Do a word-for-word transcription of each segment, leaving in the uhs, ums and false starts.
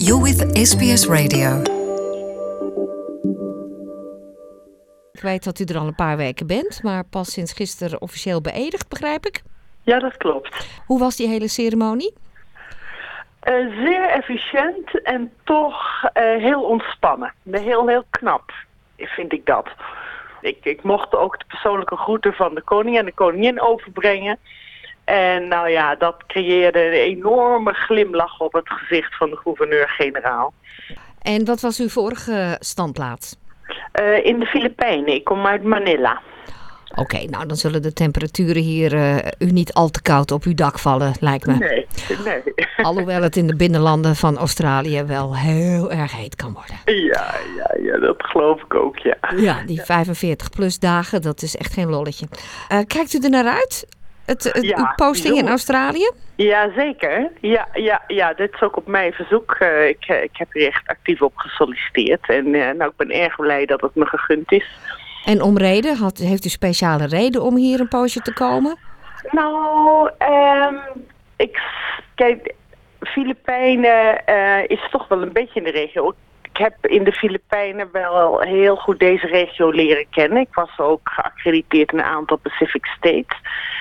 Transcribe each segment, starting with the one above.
You're with S B S Radio. Ik weet dat u er al een paar weken bent, maar pas sinds gisteren officieel beëdigd, begrijp ik? Ja, dat klopt. Hoe was die hele ceremonie? Uh, zeer efficiënt en toch uh, heel ontspannen. Heel, heel knap, vind ik dat. Ik, ik mocht ook de persoonlijke groeten van de koning en de koningin overbrengen. En nou ja, dat creëerde een enorme glimlach op het gezicht van de gouverneur-generaal. En wat was uw vorige standplaats? Uh, in de Filipijnen. Ik kom uit Manila. Oké, okay, nou dan zullen de temperaturen hier uh, u niet al te koud op uw dak vallen, lijkt me. Nee, nee. Alhoewel het in de binnenlanden van Australië wel heel erg heet kan worden. Ja, ja, ja, dat geloof ik ook, ja. Ja, die vijfenveertig plus dagen, dat is echt geen lolletje. Uh, kijkt u er naar uit? Het, het, ja, uw posting in Australië? Ja, zeker. Ja, ja, ja, dit is ook op mijn verzoek. Uh, ik, ik heb er echt actief op gesolliciteerd. En uh, nou, ik ben erg blij dat het me gegund is. En om reden? Had, heeft u speciale reden om hier een poosje te komen? Nou, um, ik, kijk, Filipijnen uh, is toch wel een beetje in de regio. Ik heb in de Filipijnen wel heel goed deze regio leren kennen. Ik was ook geaccrediteerd in een aantal Pacific States.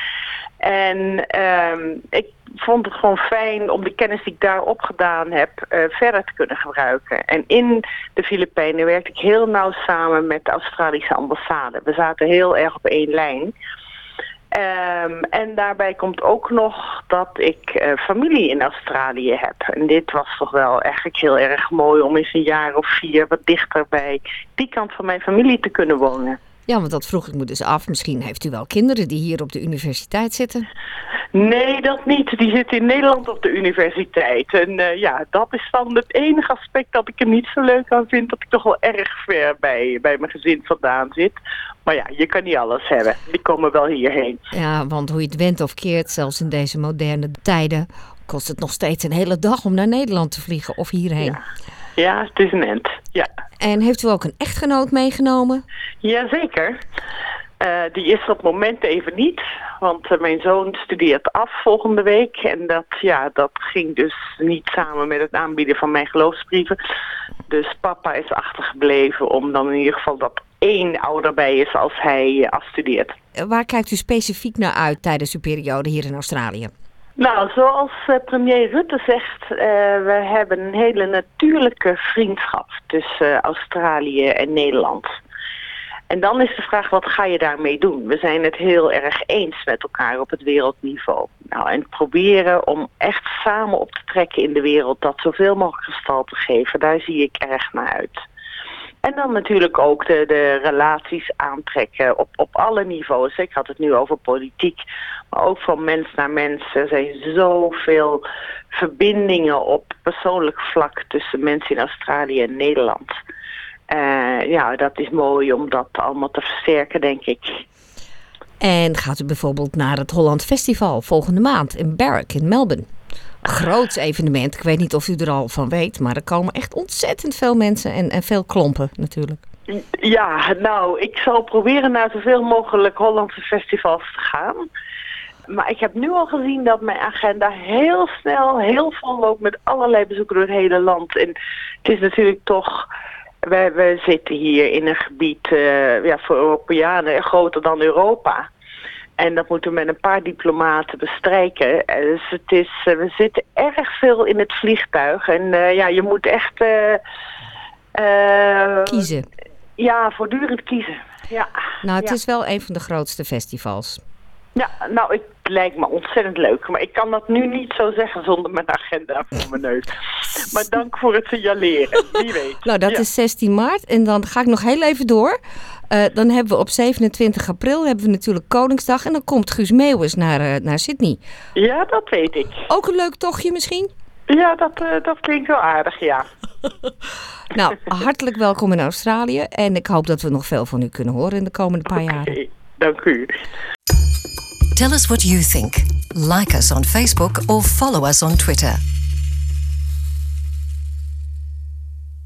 En um, ik vond het gewoon fijn om de kennis die ik daar opgedaan heb uh, verder te kunnen gebruiken. En in de Filipijnen werkte ik heel nauw samen met de Australische ambassade. We zaten heel erg op één lijn. Um, en daarbij komt ook nog dat ik uh, familie in Australië heb. En dit was toch wel eigenlijk heel erg mooi om eens een jaar of vier wat dichter bij die kant van mijn familie te kunnen wonen. Ja, want dat vroeg ik me dus af. Misschien heeft u wel kinderen die hier op de universiteit zitten? Nee, dat niet. Die zitten in Nederland op de universiteit. En uh, ja, dat is dan het enige aspect dat ik er niet zo leuk aan vind. Dat ik toch wel erg ver bij, bij mijn gezin vandaan zit. Maar ja, je kan niet alles hebben. Die komen wel hierheen. Ja, want hoe je het went of keert, zelfs in deze moderne tijden, kost het nog steeds een hele dag om naar Nederland te vliegen of hierheen. Ja. Ja, het is een end. Ja. En heeft u ook een echtgenoot meegenomen? Jazeker. Uh, die is er op het moment even niet. Want uh, mijn zoon studeert af volgende week. En dat, ja, dat ging dus niet samen met het aanbieden van mijn geloofsbrieven. Dus papa is achtergebleven om dan in ieder geval dat één ouder bij is als hij uh, afstudeert. Waar kijkt u specifiek naar uit tijdens uw periode hier in Australië? Nou, zoals uh, premier Rutte zegt, uh, we hebben een hele natuurlijke vriendschap tussen uh, Australië en Nederland. En dan is de vraag, wat ga je daarmee doen? We zijn het heel erg eens met elkaar op het wereldniveau. Nou, en proberen om echt samen op te trekken in de wereld, dat zoveel mogelijk gestalte geven, daar zie ik erg naar uit. En dan natuurlijk ook de, de relaties aantrekken op, op alle niveaus. Ik had het nu over politiek, maar ook van mens naar mens. Er zijn zoveel verbindingen op persoonlijk vlak tussen mensen in Australië en Nederland. Uh, ja, dat is mooi om dat allemaal te versterken, denk ik. En gaat u bijvoorbeeld naar het Holland Festival volgende maand in Berwick in Melbourne? Groots evenement. Ik weet niet of u er al van weet, maar er komen echt ontzettend veel mensen en, en veel klompen natuurlijk. Ja, nou, ik zal proberen naar zoveel mogelijk Hollandse festivals te gaan. Maar ik heb nu al gezien dat mijn agenda heel snel, heel vol loopt met allerlei bezoeken door het hele land. En het is natuurlijk toch, we, we zitten hier in een gebied uh, ja, voor Europeanen groter dan Europa. En dat moeten we met een paar diplomaten bestrijken. Dus het is, we zitten erg veel in het vliegtuig. En uh, ja, je moet echt Uh, uh, kiezen. Ja, voortdurend kiezen. Ja. Nou, het ja. is wel een van de grootste festivals. Ja, nou, het lijkt me ontzettend leuk. Maar ik kan dat nu niet zo zeggen zonder mijn agenda voor mijn neus. Maar dank voor het signaleren. Wie weet. Nou, dat ja. is zestien maart. En dan ga ik nog heel even door. Uh, dan hebben we op zevenentwintig april hebben we natuurlijk Koningsdag. En dan komt Guus Meeuwis naar, uh, naar Sydney. Ja, dat weet ik. Ook een leuk tochtje misschien? Ja, dat, uh, dat klinkt wel aardig, ja. Nou, hartelijk welkom in Australië. En ik hoop dat we nog veel van u kunnen horen in de komende paar okay, jaren. Dank u. Tell us what you think. Like us on Facebook or follow us on Twitter.